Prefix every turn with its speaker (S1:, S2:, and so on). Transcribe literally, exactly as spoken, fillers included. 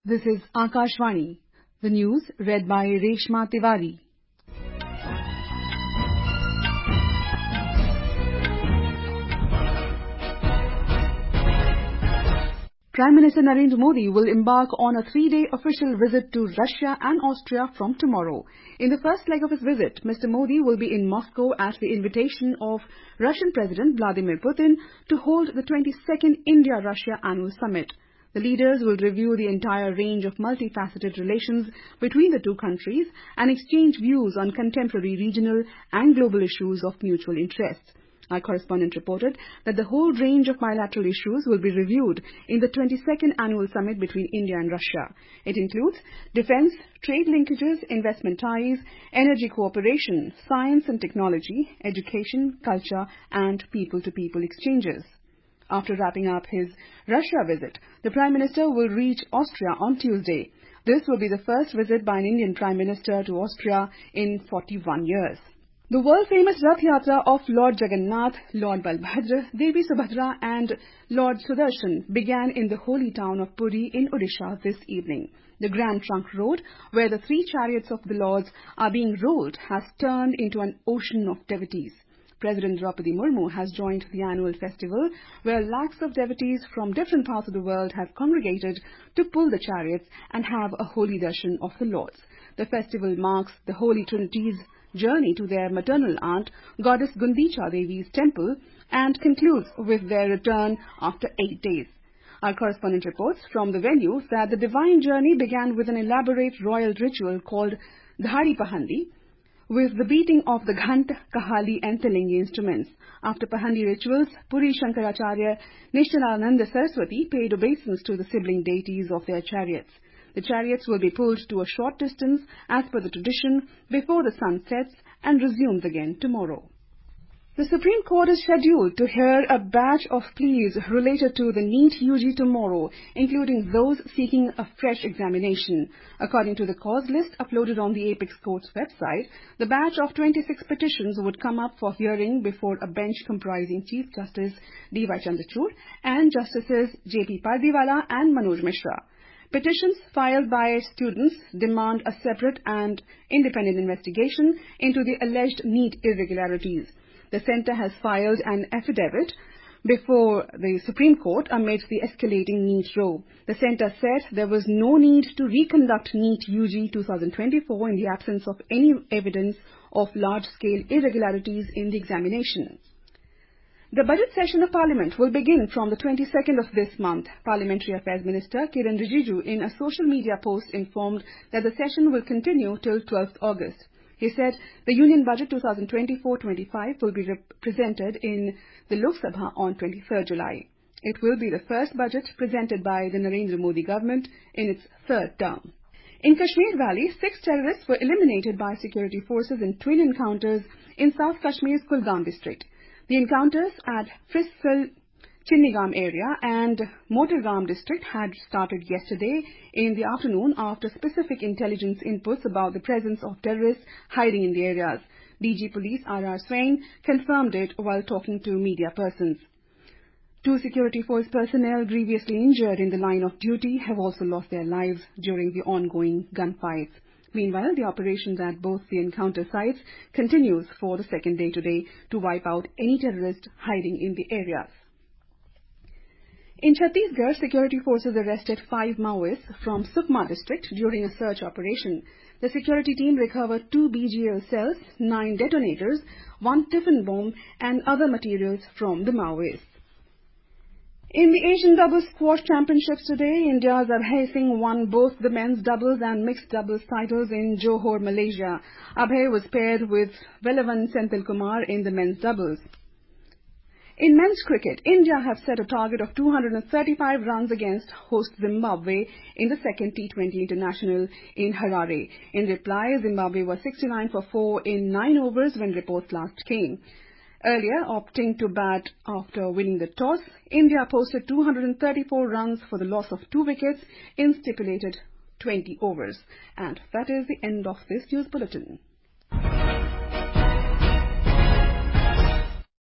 S1: This is Akashvani. The news read by Reshma Tiwari. Prime Minister Narendra Modi will embark on a three-day official visit to Russia and Austria from tomorrow. In the first leg of his visit, Mister Modi will be in Moscow at the invitation of Russian President Vladimir Putin to hold the twenty-second India-Russia Annual Summit. The leaders will review the entire range of multifaceted relations between the two countries and exchange views on contemporary regional and global issues of mutual interest. Our correspondent reported that the whole range of bilateral issues will be reviewed in the twenty-second Annual Summit between India and Russia. It includes defense, trade linkages, investment ties, energy cooperation, science and technology, education, culture and people-to-people exchanges. After wrapping up his Russia visit, the Prime Minister will reach Austria on Tuesday. This will be the first visit by an Indian Prime Minister to Austria in forty-one years. The world-famous Rath Yatra of Lord Jagannath, Lord Balbhadra, Devi Subhadra and Lord Sudarshan began in the holy town of Puri in Odisha this evening. The Grand Trunk Road, where the three chariots of the Lords are being rolled, has turned into an ocean of devotees. President Draupadi Murmu has joined the annual festival, where lakhs of devotees from different parts of the world have congregated to pull the chariots and have a holy darshan of the Lords. The festival marks the Holy Trinity's journey to their maternal aunt, Goddess Gundicha Devi's temple, and concludes with their return after eight days. Our correspondent reports from the venue that the divine journey began with an elaborate royal ritual called Dhari Pahandi, with the beating of the Ghant, Kahali and Tilingi instruments. After Pahandi rituals, Puri Shankaracharya Nishchanananda Saraswati paid obeisance to the sibling deities of their chariots. The chariots will be pulled to a short distance as per the tradition before the sun sets and resumes again tomorrow. The Supreme Court is scheduled to hear a batch of pleas related to the NEET U G tomorrow, including those seeking a fresh examination. According to the cause list uploaded on the Apex Court's website, the batch of twenty-six petitions would come up for hearing before a bench comprising Chief Justice D Y Chandrachud and Justices J P Pardiwala and Manoj Mishra. Petitions filed by students demand a separate and independent investigation into the alleged NEET irregularities. The centre has filed an affidavit before the Supreme Court amid the escalating NEET row. The centre said there was no need to reconduct NEET U G twenty twenty-four in the absence of any evidence of large-scale irregularities in the examination. The budget session of Parliament will begin from the twenty-second of this month. Parliamentary Affairs Minister Kiran Rijiju in a social media post informed that the session will continue till twelfth August. He said the Union Budget twenty twenty-four twenty-five will be presented in the Lok Sabha on twenty-third July. It will be the first budget presented by the Narendra Modi government in its third term. In Kashmir Valley, six terrorists were eliminated by security forces in twin encounters in South Kashmir's Kulgam district. The encounters at Frisfil Chinnigam area and Motirgam district had started yesterday in the afternoon after specific intelligence inputs about the presence of terrorists hiding in the areas. D G Police R R Swain confirmed it while talking to media persons. Two security force personnel grievously injured in the line of duty have also lost their lives during the ongoing gunfights. Meanwhile, the operations at both the encounter sites continues for the second day today to wipe out any terrorist hiding in the areas. In Chhattisgarh, security forces arrested five Maoists from Sukma district during a search operation. The security team recovered two B G L cells, nine detonators, one tiffin bomb and other materials from the Maoists. In the Asian Doubles Squash Championships today, India's Abhay Singh won both the men's doubles and mixed doubles titles in Johor, Malaysia. Abhay was paired with Velavan Senthilkumar in the men's doubles. In men's cricket, India have set a target of two hundred thirty-five runs against host Zimbabwe in the second T twenty International in Harare. In reply, Zimbabwe was sixty-nine for four in nine overs when reports last came. Earlier, opting to bat after winning the toss, India posted two hundred thirty-four runs for the loss of two wickets in stipulated twenty overs. And that is the end of this news bulletin.